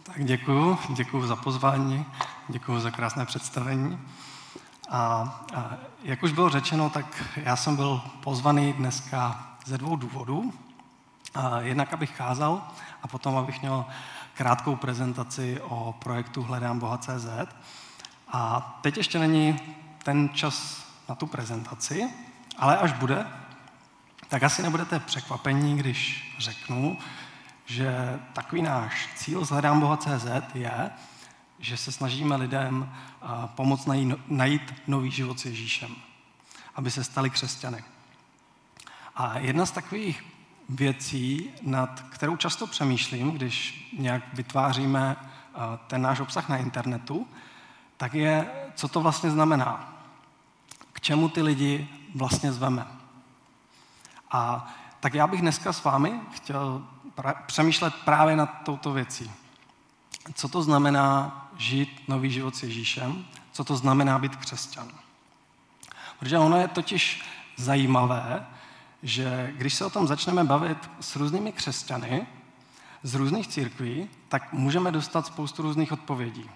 Tak děkuju za pozvání, děkuju za krásné představení. A jak už bylo řečeno, tak já jsem byl pozvaný dneska ze 2 důvodů. Jednak abych kázal a potom abych měl krátkou prezentaci o projektu Hledám Boha.cz. A teď ještě není ten čas na tu prezentaci, ale až bude, tak asi nebudete překvapení, když řeknu, že takový náš cíl s Hledám Boha.cz je, že se snažíme lidem pomoct najít nový život s Ježíšem, aby se stali křesťany. A jedna z takových věcí, nad kterou často přemýšlím, když nějak vytváříme ten náš obsah na internetu, tak je, co to vlastně znamená. K čemu ty lidi vlastně zveme. A tak já bych dneska s vámi chtěl přemýšlet právě nad touto věcí. Co to znamená žít nový život s Ježíšem? Co to znamená být křesťan? Protože ono je totiž zajímavé, že když se o tom začneme bavit s různými křesťany z různých církví, tak můžeme dostat spoustu různých odpovědí.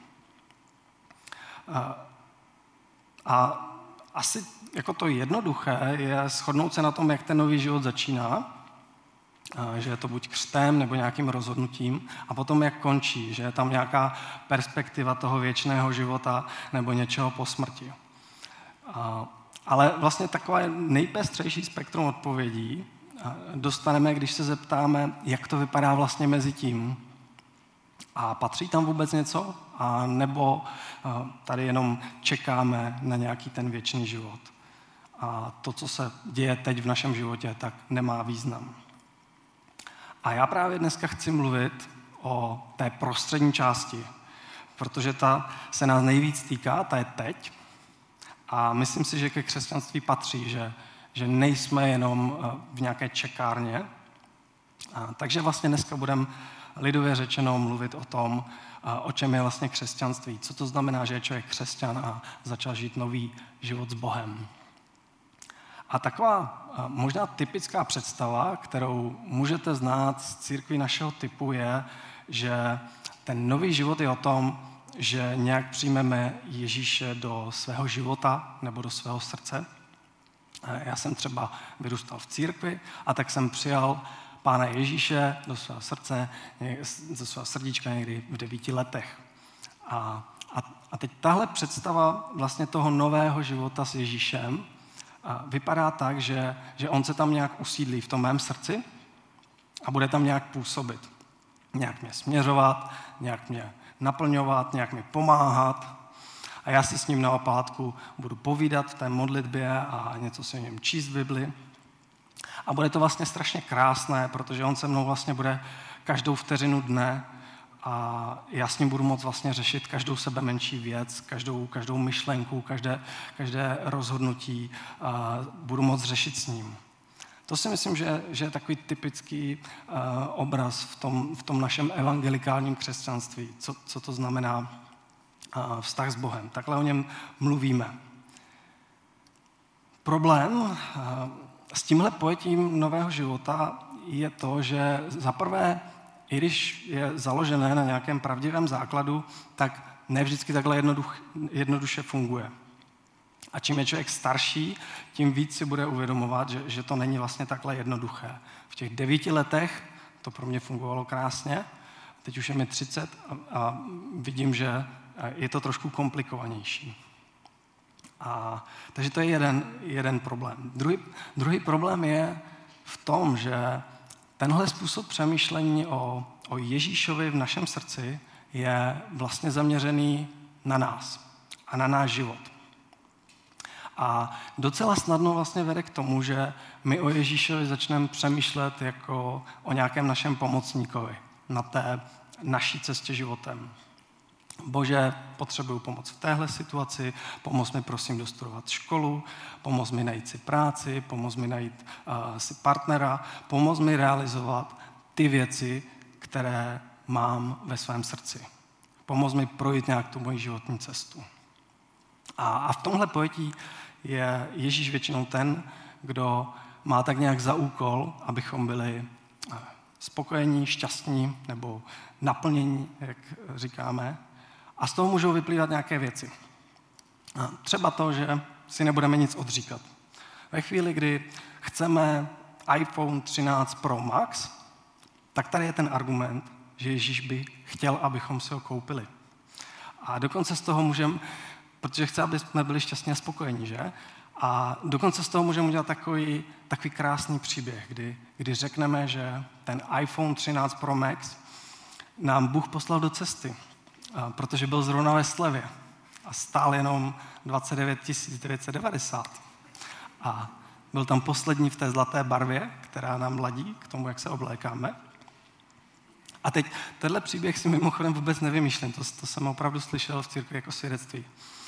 A asi jako to jednoduché je shodnout se na tom, jak ten nový život začíná, že je to buď křtem nebo nějakým rozhodnutím, a potom jak končí, že je tam nějaká perspektiva toho věčného života nebo něčeho po smrti. Ale vlastně takové nejpestřejší spektrum odpovědí dostaneme, když se zeptáme, jak to vypadá vlastně mezi tím. A patří tam vůbec něco? A nebo tady jenom čekáme na nějaký ten věčný život. A to, co se děje teď v našem životě, tak nemá význam. A já právě dneska chci mluvit o té prostřední části, protože ta se nás nejvíc týká, ta je teď. A myslím si, že ke křesťanství patří, že nejsme jenom v nějaké čekárně. Takže vlastně dneska budeme lidově řečeno mluvit o tom, o čem je vlastně křesťanství. Co to znamená, že je člověk křesťan a začal žít nový život s Bohem. A taková možná typická představa, kterou můžete znát z církví našeho typu, je, že ten nový život je o tom, že nějak přijmeme Ježíše do svého života nebo do svého srdce. Já jsem třeba vyrůstal v církvi a tak jsem přijal Pána Ježíše do svého srdce, do svého srdíčka někdy v 9 letech. A teď tahle představa vlastně toho nového života s Ježíšem vypadá tak, že on se tam nějak usídlí v tom mém srdci a bude tam nějak působit. Nějak mě směřovat, nějak mě naplňovat, nějak mi pomáhat. A já si s ním na opátku budu povídat v té modlitbě a něco si o něm číst v Bibli. A bude to vlastně strašně krásné, protože on se mnou vlastně bude každou vteřinu dne a já s ním budu moct vlastně řešit každou sebe menší věc, každou myšlenku, každé rozhodnutí budu moct řešit s ním. To si myslím, že je takový typický obraz v tom našem evangelikálním křesťanství, co to znamená vztah s Bohem. Takhle o něm mluvíme. Problém s tímhle pojetím nového života je to, že zaprvé, i když je založené na nějakém pravdivém základu, tak ne vždycky takhle jednoduše funguje. A čím je člověk starší, tím víc si bude uvědomovat, že to není vlastně takhle jednoduché. V těch 9 letech to pro mě fungovalo krásně, teď už je mi 30 a vidím, že je to trošku komplikovanější. Takže to je jeden problém. Druhý problém je v tom, že tenhle způsob přemýšlení o Ježíšovi v našem srdci je vlastně zaměřený na nás a na náš život. A docela snadno vlastně vede k tomu, že my o Ježíšovi začneme přemýšlet jako o nějakém našem pomocníkovi na té naší cestě životem. Bože, potřebuju pomoc v téhle situaci, pomoz mi prosím dostudovat školu, pomoz mi najít si práci, pomoz mi najít si partnera, pomoz mi realizovat ty věci, které mám ve svém srdci. Pomoz mi projít nějak tu moji životní cestu. A v tomhle pojetí je Ježíš většinou ten, kdo má tak nějak za úkol, abychom byli spokojení, šťastní nebo naplnění, jak říkáme. A z toho můžou vyplývat nějaké věci. A třeba to, že si nebudeme nic odříkat. Ve chvíli, kdy chceme iPhone 13 Pro Max, tak tady je ten argument, že Ježíš by chtěl, abychom si ho koupili. A dokonce z toho můžeme, protože chce, aby jsme byli šťastní a spokojení, že? A dokonce z toho můžeme udělat takový krásný příběh, kdy řekneme, že ten iPhone 13 Pro Max nám Bůh poslal do cesty, protože byl zrovna ve slevě a stál jenom 29 990. A byl tam poslední v té zlaté barvě, která nám ladí k tomu, jak se oblékáme. A teď, tenhle příběh si mimochodem vůbec nevymýšlím, to jsem opravdu slyšel v církvi jako svědectví.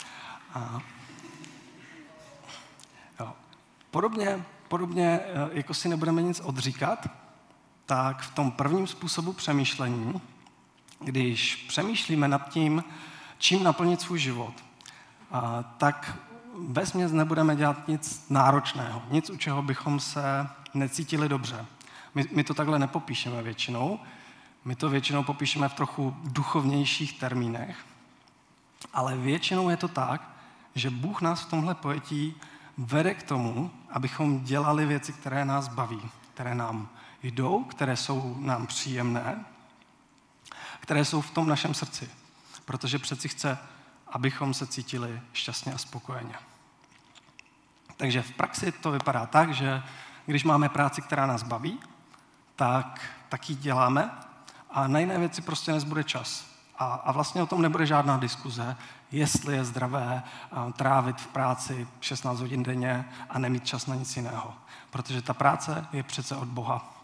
Podobně, jako si nebudeme nic odříkat, tak v tom prvním způsobu přemýšlení, když přemýšlíme nad tím, čím naplnit svůj život, tak vesměs nebudeme dělat nic náročného, nic, u čeho bychom se necítili dobře. My to takhle nepopíšeme většinou, my to většinou popíšeme v trochu duchovnějších termínech, ale většinou je to tak, že Bůh nás v tomhle pojetí vede k tomu, abychom dělali věci, které nás baví, které nám jdou, které jsou nám příjemné, které jsou v tom našem srdci. Protože přeci chce, abychom se cítili šťastně a spokojeně. Takže v praxi to vypadá tak, že když máme práci, která nás baví, tak ji děláme a na jiné věci prostě nezbude čas. A vlastně o tom nebude žádná diskuze, jestli je zdravé trávit v práci 16 hodin denně a nemít čas na nic jiného. Protože ta práce je přece od Boha.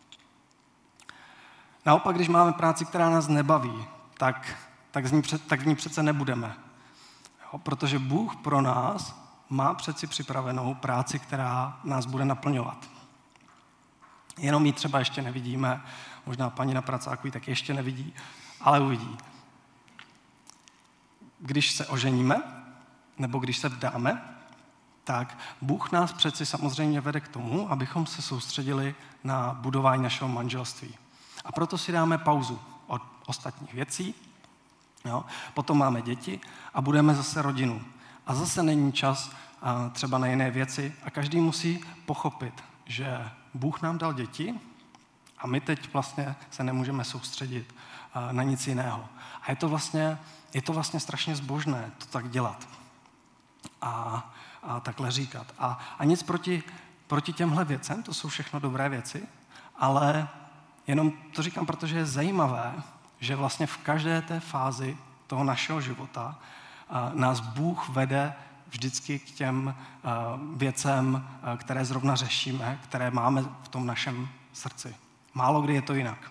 Naopak, když máme práci, která nás nebaví, tak v ní přece nebudeme. Jo? Protože Bůh pro nás má přeci připravenou práci, která nás bude naplňovat. Jenom ji třeba ještě nevidíme, možná paní na pracáku ji tak ještě nevidí, ale uvidí. Když se oženíme, nebo když se vdáme, tak Bůh nás přeci samozřejmě vede k tomu, abychom se soustředili na budování našeho manželství. A proto si dáme pauzu od ostatních věcí, jo? Potom máme děti a budeme zase rodinu. A zase není čas třeba na jiné věci a každý musí pochopit, že Bůh nám dal děti a my teď vlastně se nemůžeme soustředit na nic jiného. A je to vlastně strašně zbožné to tak dělat a takhle říkat. A nic proti těmhle věcem, to jsou všechno dobré věci, ale jenom to říkám, protože je zajímavé, že vlastně v každé té fázi toho našeho života nás Bůh vede vždycky k těm věcem, které zrovna řešíme, které máme v tom našem srdci. Málo kdy je to jinak.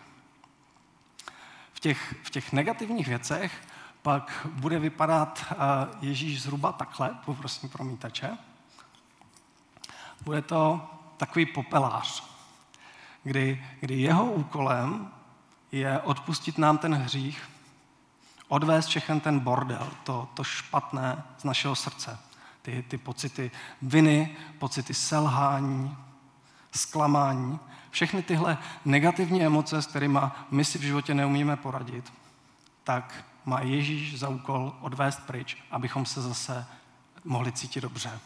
V těch negativních věcech pak bude vypadat Ježíš zhruba takhle, poprosím promítače. Bude to takový popelář, kdy jeho úkolem je odpustit nám ten hřích, odvést všechen ten bordel, to špatné z našeho srdce. Ty pocity viny, pocity selhání, zklamání, všechny tyhle negativní emoce, s kterými my si v životě neumíme poradit, tak má Ježíš za úkol odvést pryč, abychom se zase mohli cítit dobře.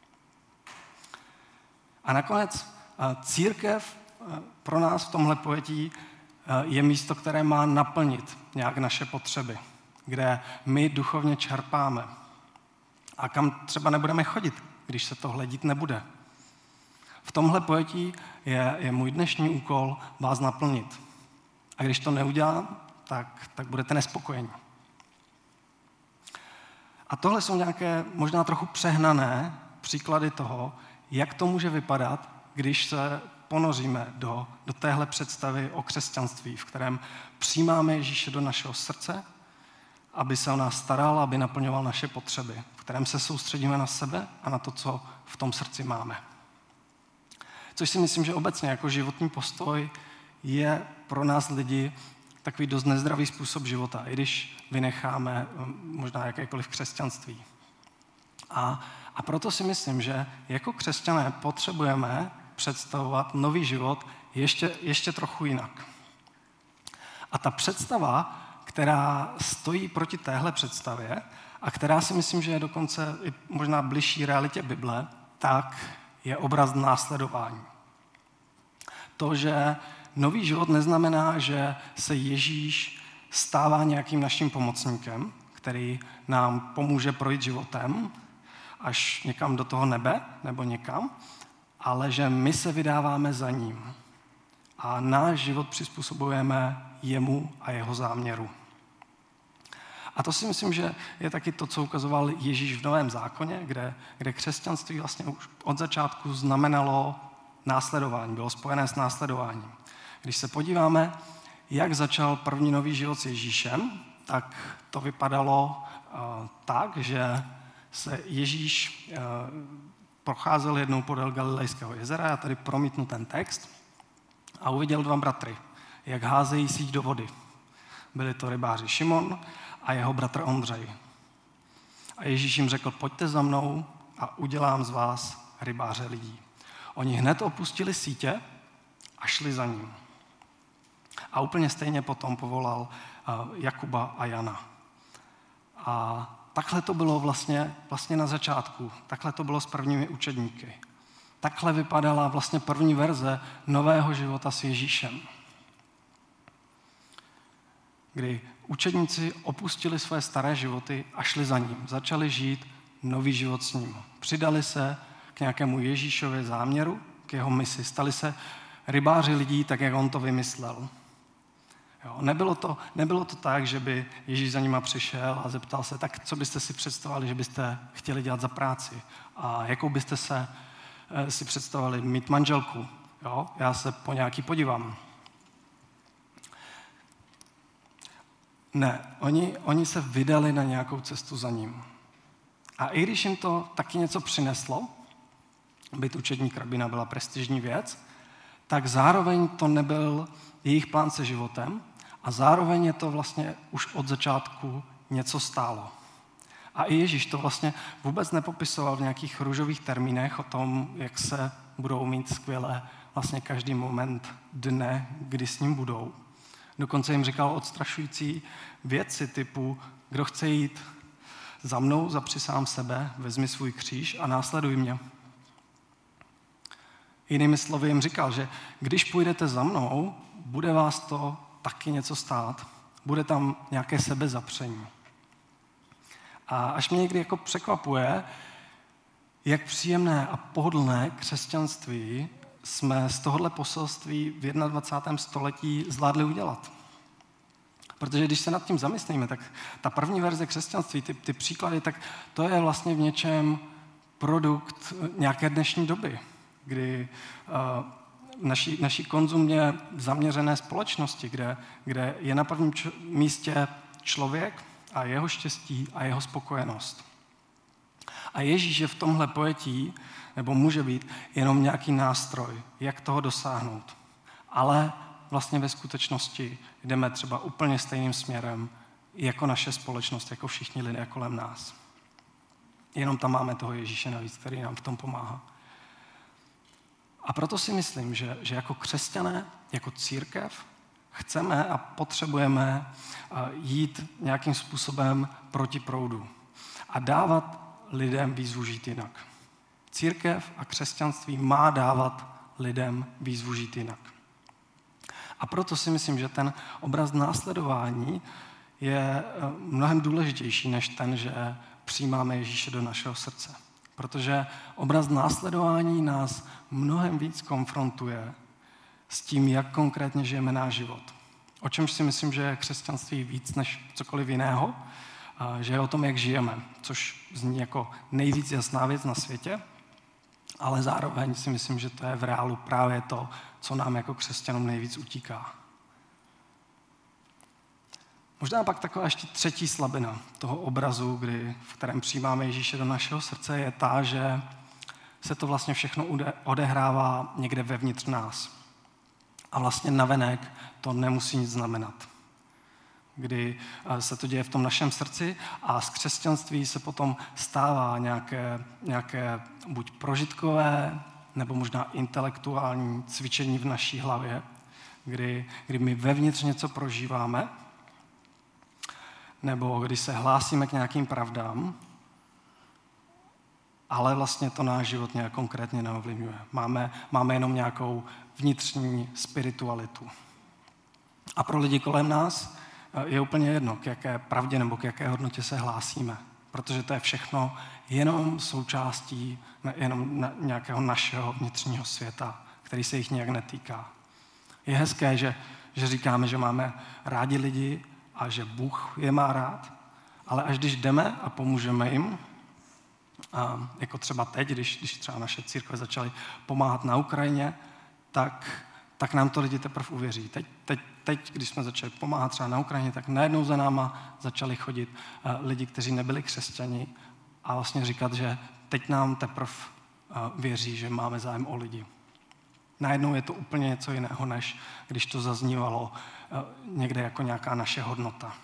A nakonec církev pro nás v tomhle pojetí je místo, které má naplnit nějak naše potřeby, kde my duchovně čerpáme a kam třeba nebudeme chodit, když se tohle dít nebude. V tomhle pojetí je můj dnešní úkol vás naplnit. A když to neudělám, tak budete nespokojení. A tohle jsou nějaké možná trochu přehnané příklady toho, jak to může vypadat, když se ponoříme do téhle představy o křesťanství, v kterém přijímáme Ježíše do našeho srdce, aby se o nás staral, aby naplňoval naše potřeby, v kterém se soustředíme na sebe a na to, co v tom srdci máme. Což si myslím, že obecně jako životní postoj je pro nás lidi takový dost nezdravý způsob života, i když vynecháme možná jakékoliv křesťanství. A proto si myslím, že jako křesťané potřebujeme představovat nový život ještě trochu jinak. A ta představa, která stojí proti téhle představě a která si myslím, že je dokonce i možná bližší realitě Bible, tak je obraz následování. To, že nový život neznamená, že se Ježíš stává nějakým naším pomocníkem, který nám pomůže projít životem až někam do toho nebe nebo někam, ale že my se vydáváme za ním a náš život přizpůsobujeme jemu a jeho záměru. A to si myslím, že je taky to, co ukazoval Ježíš v Novém zákoně, kde křesťanství vlastně už od začátku znamenalo následování, bylo spojené s následováním. Když se podíváme, jak začal první nový život s Ježíšem, tak to vypadalo tak, že se Ježíš procházel jednou podél Galilejského jezera, já tady promítnu ten text, a uviděl 2 bratry, jak házejí síť do vody. Byli to rybáři Šimon a jeho bratr Ondřej. A Ježíš jim řekl, pojďte za mnou a udělám z vás rybáře lidí. Oni hned opustili sítě a šli za ním. A úplně stejně potom povolal Jakuba a Jana. A takhle to bylo vlastně na začátku. Takhle to bylo s prvními učedníky. Takhle vypadala vlastně první verze nového života s Ježíšem. Kdy učedníci opustili své staré životy a šli za ním. Začali žít nový život s ním. Přidali se k nějakému Ježíšově záměru, k jeho misi. Stali se rybáři lidí, tak jak on to vymyslel. Jo, nebylo to tak, že by Ježíš za nima přišel a zeptal se, tak co byste si představovali, že byste chtěli dělat za práci? A jakou byste si představovali mít manželku? Jo, já se po nějaký podívám. Ne, oni se vydali na nějakou cestu za ním. A i když jim to taky něco přineslo, být učedník rabína byla prestižní věc, tak zároveň to nebyl jejich plán se životem a zároveň je to vlastně už od začátku něco stálo. A i Ježíš to vlastně vůbec nepopisoval v nějakých růžových termínech o tom, jak se budou mít skvěle vlastně každý moment dne, kdy s ním budou. Dokonce jim říkal odstrašující věci typu, kdo chce jít za mnou, zapři sám sebe, vezmi svůj kříž a následuj mě. Jinými slovy jim říkal, že když půjdete za mnou, bude vás to taky něco stát. Bude tam nějaké sebezapření. A až mě někdy jako překvapuje, jak příjemné a pohodlné křesťanství jsme z tohohle poselství v 21. století zvládli udělat. Protože když se nad tím zamyslíme, tak ta první verze křesťanství, ty příklady, tak to je vlastně v něčem produkt nějaké dnešní doby, kdy naší konzumně zaměřené společnosti, kde je na prvním místě člověk a jeho štěstí a jeho spokojenost. A Ježíš je v tomhle pojetí, nebo může být, jenom nějaký nástroj, jak toho dosáhnout. Ale vlastně ve skutečnosti jdeme třeba úplně stejným směrem jako naše společnost, jako všichni lidé kolem nás. Jenom tam máme toho Ježíše navíc, který nám v tom pomáhá. A proto si myslím, že jako křesťané, jako církev, chceme a potřebujeme jít nějakým způsobem proti proudu a dávat lidem výzvu žít jinak. Církev a křesťanství má dávat lidem výzvu žít jinak. A proto si myslím, že ten obraz následování je mnohem důležitější než ten, že přijímáme Ježíše do našeho srdce. Protože obraz následování nás mnohem víc konfrontuje s tím, jak konkrétně žijeme náš život. O čemž si myslím, že je křesťanství víc než cokoliv jiného, že je o tom, jak žijeme, což zní jako nejvíc jasná věc na světě, ale zároveň si myslím, že to je v reálu právě to, co nám jako křesťanům nejvíc utíká. Možná pak taková ještě třetí slabina toho obrazu, v kterém přijímáme Ježíše do našeho srdce, je ta, že se to vlastně všechno odehrává někde vevnitř nás. A vlastně navenek to nemusí nic znamenat. Kdy se to děje v tom našem srdci a z křesťanství se potom stává nějaké buď prožitkové, nebo možná intelektuální cvičení v naší hlavě, kdy my vevnitř něco prožíváme, nebo když se hlásíme k nějakým pravdám, ale vlastně to náš život nějak konkrétně neovlivňuje. Máme jenom nějakou vnitřní spiritualitu. A pro lidi kolem nás je úplně jedno, k jaké pravdě nebo k jaké hodnotě se hlásíme. Protože to je všechno jenom součástí jenom nějakého našeho vnitřního světa, který se jich nějak netýká. Je hezké, že říkáme, že máme rádi lidi a že Bůh je má rád, ale až když jdeme a pomůžeme jim, a jako třeba teď, když třeba naše církve začaly pomáhat na Ukrajině, tak nám to lidi teprve uvěří. Teď, když jsme začali pomáhat třeba na Ukrajině, tak najednou za náma začali chodit lidi, kteří nebyli křesťani a vlastně říkat, že teď nám teprve věří, že máme zájem o lidi. Najednou je to úplně něco jiného, než když to zaznívalo někde jako nějaká naše hodnota.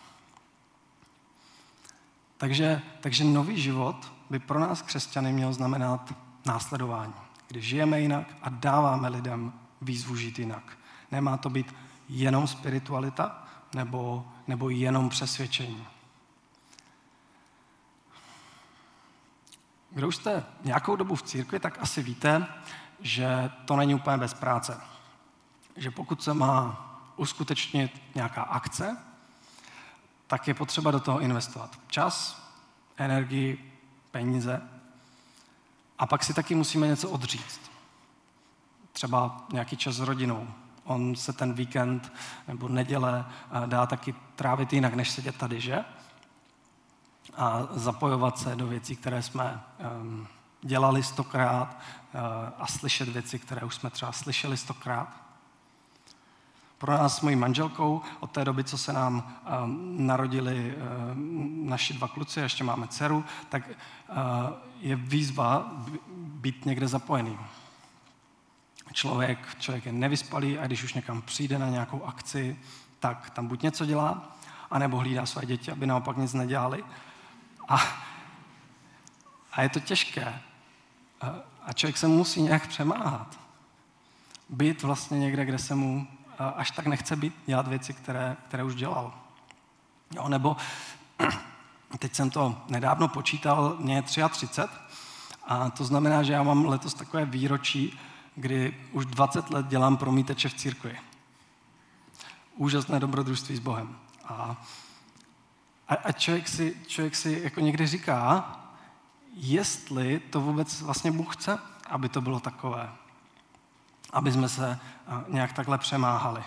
Takže nový život by pro nás křesťany měl znamenat následování. Když žijeme jinak a dáváme lidem výzvu žít jinak. Nemá to být jenom spiritualita nebo jenom přesvědčení. Kdo už jste nějakou dobu v církvi, tak asi víte, že to není úplně bez práce. Že pokud se má uskutečnit nějaká akce, tak je potřeba do toho investovat čas, energii, peníze a pak si taky musíme něco odříct. Třeba nějaký čas s rodinou. On se ten víkend nebo neděle dá taky trávit jinak, než sedět tady, že? A zapojovat se do věcí, které jsme dělali 100krát a slyšet věci, které už jsme třeba slyšeli 100krát. Pro nás s mojí manželkou od té doby, co se nám narodili naši 2 kluci, ještě máme dceru, tak je výzva být někde zapojený. Člověk je nevyspalý a když už někam přijde na nějakou akci, tak tam buď něco dělá, anebo hlídá své děti, aby naopak nic nedělali. A je to těžké. A člověk se musí nějak přemáhat. Být vlastně někde, kde se mu až tak nechce být, dělat věci, které už dělal. Jo, nebo teď jsem to nedávno počítal, mě je 33 a to znamená, že já mám letos takové výročí, kdy už 20 let dělám promítače v církvi. Úžasné dobrodružství s Bohem. A člověk si jako někdy říká, jestli to vůbec vlastně Bůh chce, aby to bylo takové. Aby jsme se nějak takhle přemáhali.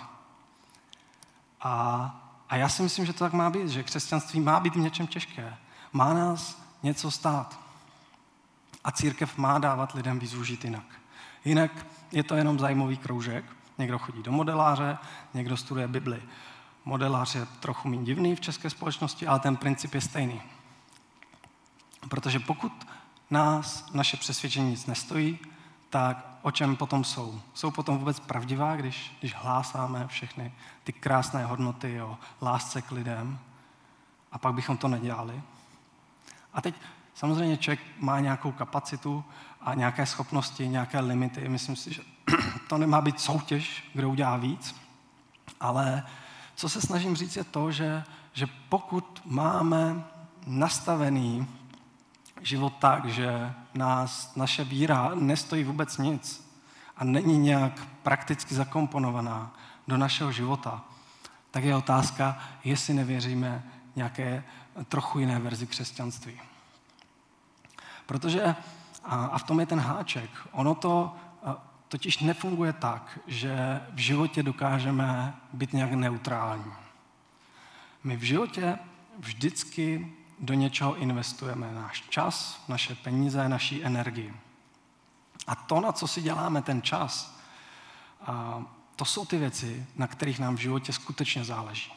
A já si myslím, že to tak má být, že křesťanství má být v něčem těžké. Má nás něco stát. A církev má dávat lidem výzvu žít jinak. Jinak je to jenom zajímavý kroužek. Někdo chodí do modeláře, někdo studuje Bibli. Modelář je trochu méně divný v české společnosti, ale ten princip je stejný. Protože pokud nás naše přesvědčení nic nestojí, tak o čem potom jsou? Jsou potom vůbec pravdivá, když hlásáme všechny ty krásné hodnoty o lásce k lidem a pak bychom to nedělali? A teď samozřejmě člověk má nějakou kapacitu a nějaké schopnosti, nějaké limity. Myslím si, že to nemá být soutěž, kdo udělá víc, ale co se snažím říct je to, že pokud máme nastavený život tak, že naše víra nestojí vůbec nic a není nějak prakticky zakomponovaná do našeho života, tak je otázka, jestli nevěříme nějaké trochu jiné verzi křesťanství. Protože, a v tom je ten háček, ono to totiž nefunguje tak, že v životě dokážeme být nějak neutrální. My v životě vždycky do něčeho investujeme náš čas, naše peníze, naši energii. A to, na co si děláme ten čas, to jsou ty věci, na kterých nám v životě skutečně záleží.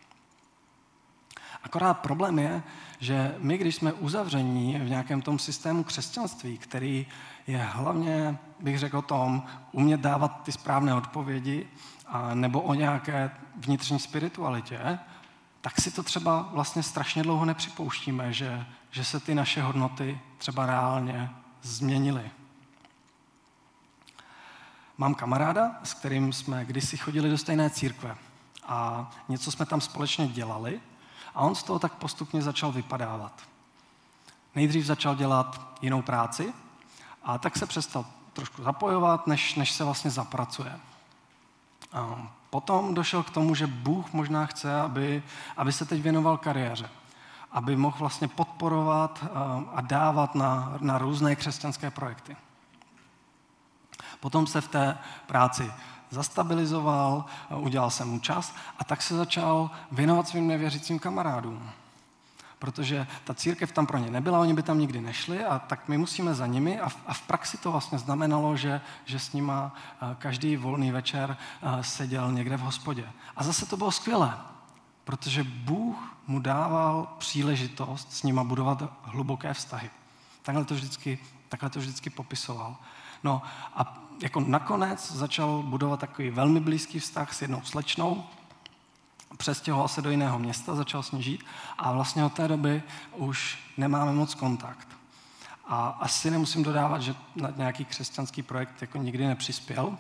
Akorát problém je, že my, když jsme uzavření v nějakém tom systému křesťanství, který je hlavně, bych řekl o tom, umět dávat ty správné odpovědi, nebo o nějaké vnitřní spiritualitě, tak si to třeba vlastně strašně dlouho nepřipouštíme, že se ty naše hodnoty třeba reálně změnily. Mám kamaráda, s kterým jsme kdysi chodili do stejné církve a něco jsme tam společně dělali a on z toho tak postupně začal vypadávat. Nejdřív začal dělat jinou práci a tak se přestal trošku zapojovat, než se vlastně zapracuje. A potom došel k tomu, že Bůh možná chce, aby se teď věnoval kariéře, aby mohl vlastně podporovat a dávat na různé křesťanské projekty. Potom se v té práci zastabilizoval, udělal jsem mu čas a tak se začal věnovat svým nevěřícím kamarádům. Protože ta církev tam pro ně nebyla, oni by tam nikdy nešli a tak my musíme za nimi a v praxi to vlastně znamenalo, že s nima každý volný večer seděl někde v hospodě. A zase to bylo skvělé, protože Bůh mu dával příležitost s nima budovat hluboké vztahy. Takhle to vždycky popisoval. No a jako nakonec začal budovat takový velmi blízký vztah s jednou slečnou, přestěhoval se do jiného města, začal s ní žít a vlastně od té doby už nemáme moc kontakt. A asi nemusím dodávat, že na nějaký křesťanský projekt jako nikdy nepřispěl.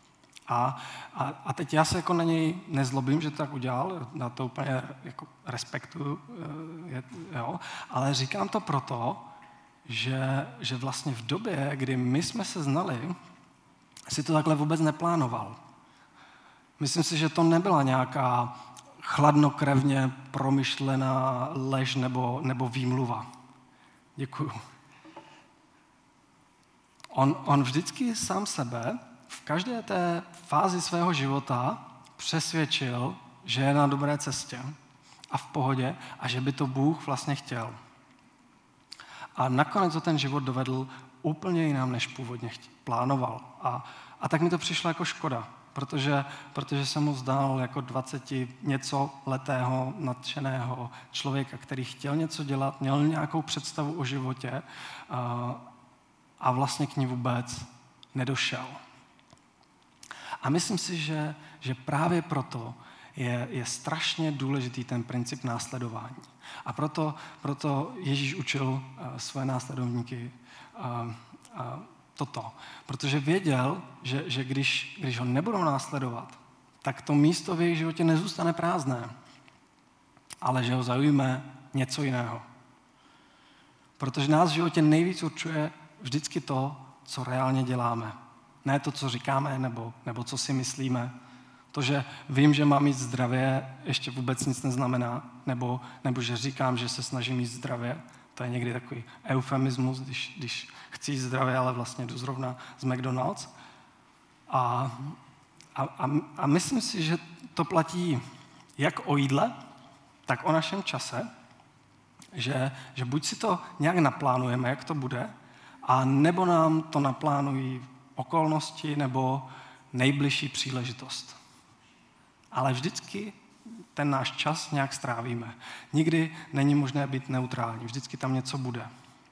A teď já se jako na něj nezlobím, že to tak udělal, na to úplně jako respektuju, jo, ale říkám to proto, že vlastně v době, kdy my jsme se znali, si to takhle vůbec neplánoval. Myslím si, že to nebyla nějaká chladnokrevně promyšlená lež nebo výmluva. Děkuju. On vždycky sám sebe v každé té fázi svého života přesvědčil, že je na dobré cestě a v pohodě a že by to Bůh vlastně chtěl. A nakonec ho ten život dovedl úplně jinam, než původně plánoval. A tak mi to přišlo jako škoda, protože jsem mu zdál jako 20 něco letého nadšeného člověka, který chtěl něco dělat, měl nějakou představu o životě a vlastně k ní vůbec nedošel. A myslím si, že právě proto je strašně důležitý ten princip následování. A proto Ježíš učil své následovníky toto. Protože věděl, že když ho nebudou následovat, tak to místo v jejich životě nezůstane prázdné, ale že ho zaujme něco jiného. Protože nás v životě nejvíc určuje vždycky to, co reálně děláme. Ne to, co říkáme nebo co si myslíme. To, že vím, že mám mít zdravě, ještě vůbec nic neznamená, nebo že říkám, že se snažím mít zdravě. To je někdy takový eufemismus, když chci jít zdravě, ale vlastně jdu zrovna z McDonald's. A myslím si, že to platí jak o jídle, tak o našem čase, že buď si to nějak naplánujeme, jak to bude, a nebo nám to naplánují okolnosti nebo nejbližší příležitost. Ale vždycky ten náš čas nějak strávíme. Nikdy není možné být neutrální, vždycky tam něco bude.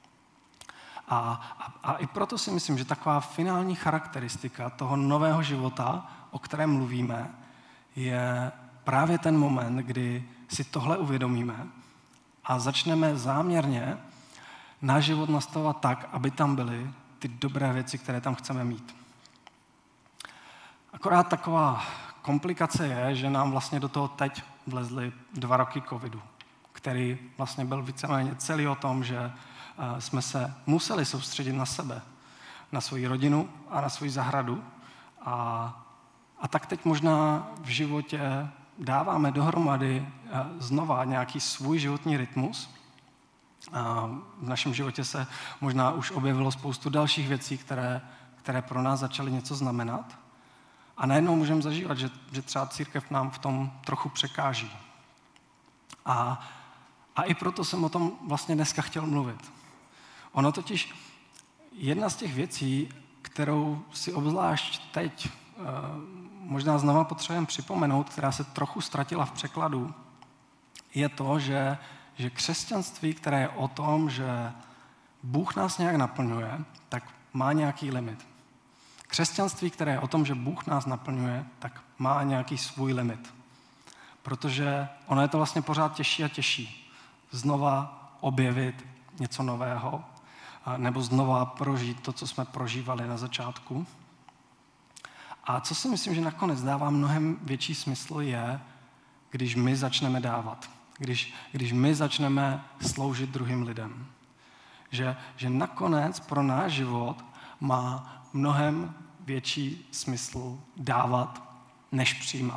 A i proto si myslím, že taková finální charakteristika toho nového života, o kterém mluvíme, je právě ten moment, kdy si tohle uvědomíme a začneme záměrně náš život nastavovat tak, aby tam byly ty dobré věci, které tam chceme mít. Akorát taková komplikace je, že nám vlastně do toho teď vlezly 2 roky covidu, který vlastně byl víceméně celý o tom, že jsme se museli soustředit na sebe, na svou rodinu a na svou zahradu. A tak teď možná v životě dáváme dohromady znova nějaký svůj životní rytmus. V našem životě se možná už objevilo spoustu dalších věcí, které pro nás začaly něco znamenat. A najednou můžeme zažívat, že třeba církev nám v tom trochu překáží. A i proto jsem o tom vlastně dneska chtěl mluvit. Ono totiž jedna z těch věcí, kterou si obzvlášť teď možná znova potřebujeme připomenout, která se trochu ztratila v překladu, je to, že křesťanství, které je o tom, že Bůh nás nějak naplňuje, tak má nějaký limit. Křesťanství, které je o tom, že Bůh nás naplňuje, tak má nějaký svůj limit. Protože ono je to vlastně pořád těžší a těžší. Znova objevit něco nového, nebo znova prožít to, co jsme prožívali na začátku. A co si myslím, že nakonec dává mnohem větší smysl, je, když my začneme dávat. Když my začneme sloužit druhým lidem. Že nakonec pro náš život má mnohem větší smysl dávat, než přijímat.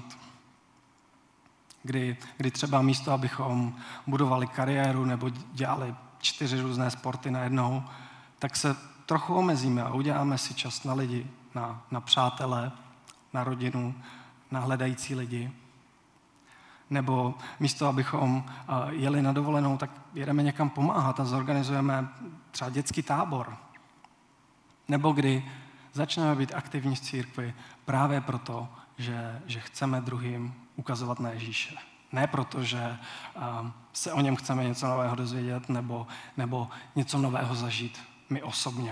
Kdy třeba místo, abychom budovali kariéru nebo dělali 4 různé sporty najednou, tak se trochu omezíme a uděláme si čas na lidi, na přátele, na rodinu, na hledající lidi. Nebo místo, abychom jeli na dovolenou, tak jedeme někam pomáhat a zorganizujeme třeba dětský tábor. Nebo kdy začneme být aktivní v církvi právě proto, že chceme druhým ukazovat na Ježíše. Ne proto, že se o něm chceme něco nového dozvědět nebo něco nového zažít my osobně.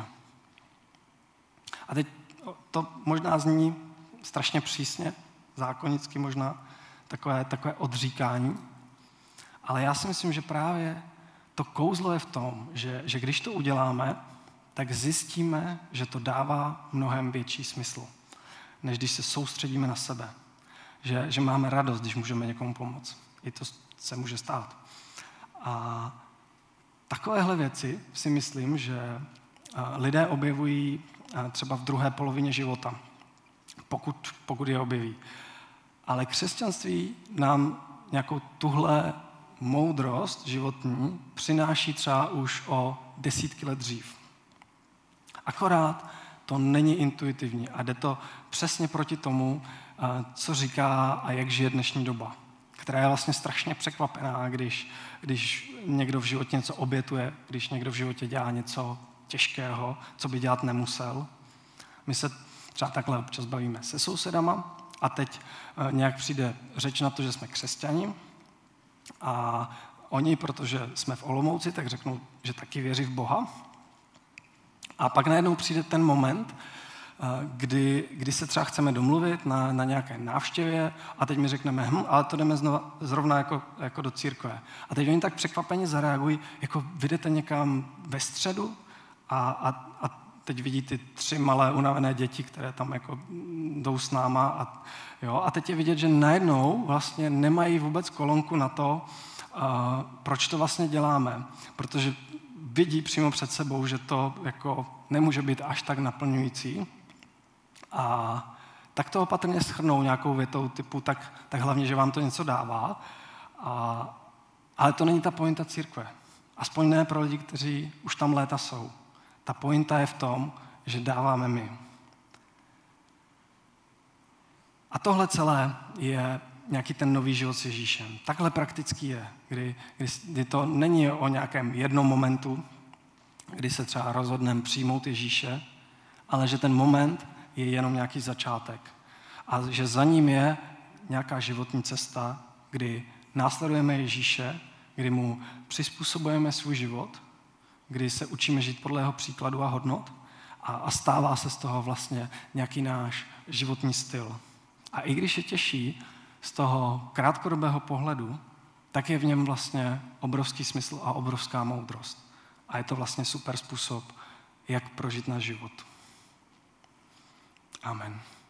A teď to možná zní strašně přísně, zákonicky možná, takové odříkání, ale já si myslím, že právě to kouzlo je v tom, že když to uděláme, tak zjistíme, že to dává mnohem větší smysl, než když se soustředíme na sebe. Že máme radost, když můžeme někomu pomoct. I to se může stát. A takovéhle věci si myslím, že lidé objevují třeba v druhé polovině života, pokud je objeví. Ale křesťanství nám nějakou tuhle moudrost životní přináší třeba už o desítky let dřív. Akorát to není intuitivní a jde to přesně proti tomu, co říká a jak žije dnešní doba, která je vlastně strašně překvapená, když někdo v životě něco obětuje, když někdo v životě dělá něco těžkého, co by dělat nemusel. My se třeba takhle občas bavíme se sousedama a teď nějak přijde řeč na to, že jsme křesťani a oni, protože jsme v Olomouci, tak řeknou, že taky věří v Boha. A pak najednou přijde ten moment, kdy se třeba chceme domluvit na nějaké návštěvě a teď mi řekneme, ale to jdeme zrovna jako do církve. A teď oni tak překvapeně zareagují, jako vy jdete někam ve středu a teď vidí ty 3 malé unavené děti, které tam jako jdou s náma a teď je vidět, že najednou vlastně nemají vůbec kolonku na to, proč to vlastně děláme, protože vidí přímo před sebou, že to jako nemůže být až tak naplňující. A tak to opatrně shrnou nějakou větou typu, tak hlavně, že vám to něco dává. Ale to není ta pointa církve. Aspoň ne pro lidi, kteří už tam léta jsou. Ta pointa je v tom, že dáváme my. A tohle celé je nějaký ten nový život s Ježíšem. Takhle praktický je, kdy to není o nějakém jednom momentu, kdy se třeba rozhodneme přijmout Ježíše, ale že ten moment je jenom nějaký začátek. A že za ním je nějaká životní cesta, kdy následujeme Ježíše, kdy mu přizpůsobujeme svůj život, kdy se učíme žít podle jeho příkladu a hodnot a stává se z toho vlastně nějaký náš životní styl. A i když je těžší z toho krátkodobého pohledu, tak je v něm vlastně obrovský smysl a obrovská moudrost. A je to vlastně super způsob, jak prožít náš život. Amen.